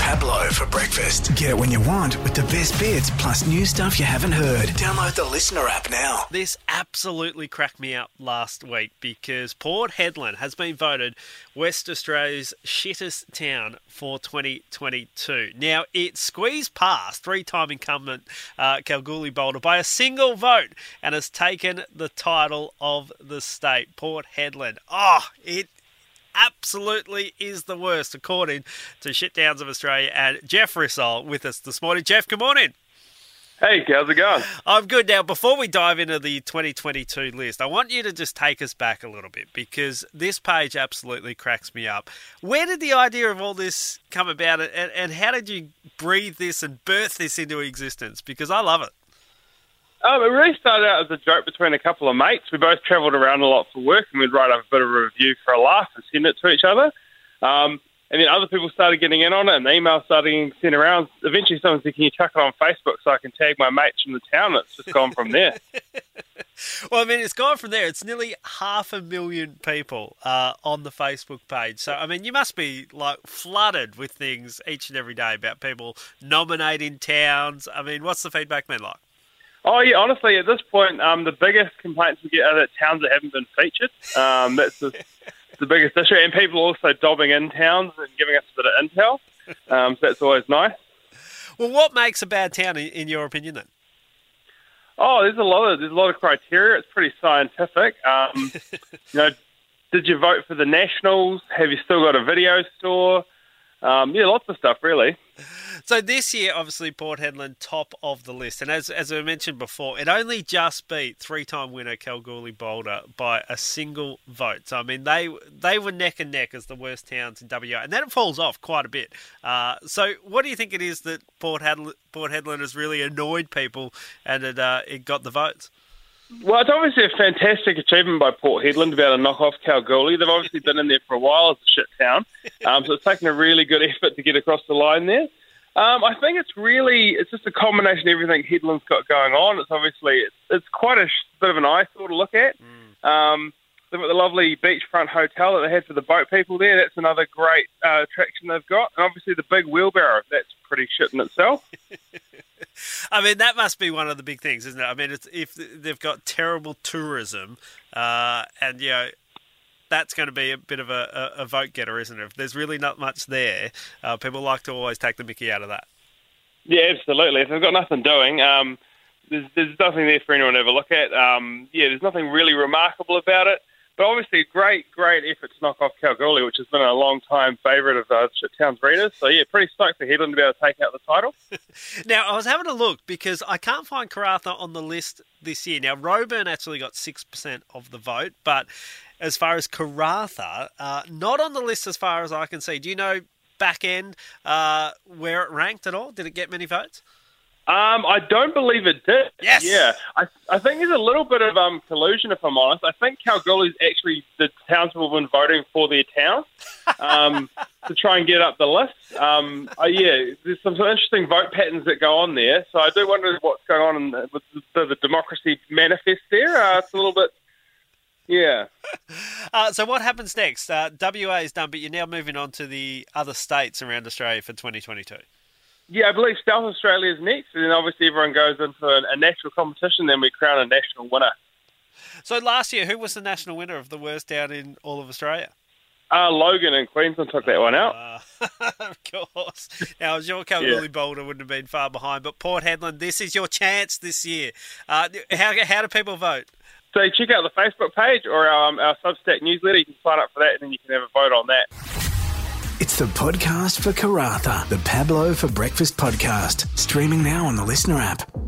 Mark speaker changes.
Speaker 1: Pablo for breakfast. Get it when you want with the best bits plus new stuff you haven't heard. Download the Listener app now.
Speaker 2: This absolutely cracked me up last week because Port Hedland has been voted West Australia's shittest town for 2022. Now, it squeezed past three-time incumbent Kalgoorlie Boulder by a single vote and has taken the title of the state. Port Hedland. It absolutely is the worst, according to Shit Towns of Australia. And Jeff Rissol with us this morning. Jeff, good morning.
Speaker 3: Hey, how's it going?
Speaker 2: I'm good. Now, before we dive into the 2022 list, I want you to just take us back a little bit because this page absolutely cracks me up. Where did the idea of all this come about, and how did you breathe this and birth this into existence? Because I love it.
Speaker 3: It really started out as a joke between a couple of mates. We both travelled around a lot for work, and we'd write up a bit of a review for a laugh and send it to each other. And then other people started getting in on it, and the emails started getting sent around. Eventually someone said, can you chuck it on Facebook so I can tag my mates from the town? It's just gone from there.
Speaker 2: Well, I mean, it's gone from there. It's nearly 500,000 people on the Facebook page. So, I mean, you must be like flooded with things each and every day about people nominating towns. I mean, what's the feedback been like?
Speaker 3: Oh, yeah, honestly, at this point, the biggest complaints we get are that towns that haven't been featured. That's the biggest issue. And people also dobbing in towns and giving us a bit of intel. So that's always nice.
Speaker 2: Well, what makes a bad town, in your opinion, then?
Speaker 3: Oh, there's a lot of criteria. It's pretty scientific. Did you vote for the Nationals? Have you still got a video store? Lots of stuff, really.
Speaker 2: So this year, obviously, Port Hedland top of the list. And as I mentioned before, it only just beat three-time winner Kalgoorlie Boulder by a single vote. So, I mean, they were neck and neck as the worst towns in WA. And then it falls off quite a bit. So what do you think it is that Port Hedland has really annoyed people and it got the votes?
Speaker 3: Well, it's obviously a fantastic achievement by Port Hedland to be able to knock off Kalgoorlie. They've obviously been in there for a while as a shit town. So it's taken a really good effort to get across the line there. I think it's just a combination of everything Hedland's got going on. It's obviously, it's quite a bit of an eyesore to look at. They've got the lovely beachfront hotel that they had for the boat people there. That's another great attraction they've got. And obviously the big wheelbarrow, that's pretty shit in itself.
Speaker 2: I mean, that must be one of the big things, isn't it? I mean, it's, if they've got terrible tourism and, that's going to be a bit of a vote getter, isn't it? If there's really not much there, people like to always take the mickey out of that.
Speaker 3: Yeah, absolutely. If they've got nothing doing, there's nothing there for anyone to have a look at. There's nothing really remarkable about it. But obviously, great effort to knock off Kalgoorlie, which has been a long-time favourite of Shit Towns readers. So, pretty stoked for Hedland to be able to take out the title.
Speaker 2: Now, I was having a look because I can't find Karratha on the list this year. Now, Roebourne actually got 6% of the vote, but as far as Karratha, not on the list as far as I can see. Do you know back end where it ranked at all? Did it get many votes?
Speaker 3: I don't believe it did.
Speaker 2: Yes.
Speaker 3: Yeah. I think there's a little bit of collusion, if I'm honest. I think Kalgoorlie's actually the townspeople have been voting for their town to try and get up the list. There's some interesting vote patterns that go on there. So I do wonder what's going on with the democracy manifest there. It's a little bit... Yeah.
Speaker 2: So what happens next? WA is done, but you're now moving on to the other states around Australia for 2022.
Speaker 3: Yeah, I believe South Australia is next, and then obviously everyone goes into a national competition, then we crown a national winner.
Speaker 2: So last year, who was the national winner of the worst town in all of Australia?
Speaker 3: Logan in Queensland took that one out.
Speaker 2: Of course. Now, I'm sure Kalgoorlie Boulder wouldn't have been far behind, but Port Hedland, this is your chance this year. How do people vote?
Speaker 3: So check out the Facebook page or our Substack newsletter. You can sign up for that, and then you can have a vote on that.
Speaker 1: It's the podcast for Karratha, the Pablo for Breakfast podcast. Streaming now on the Listener app.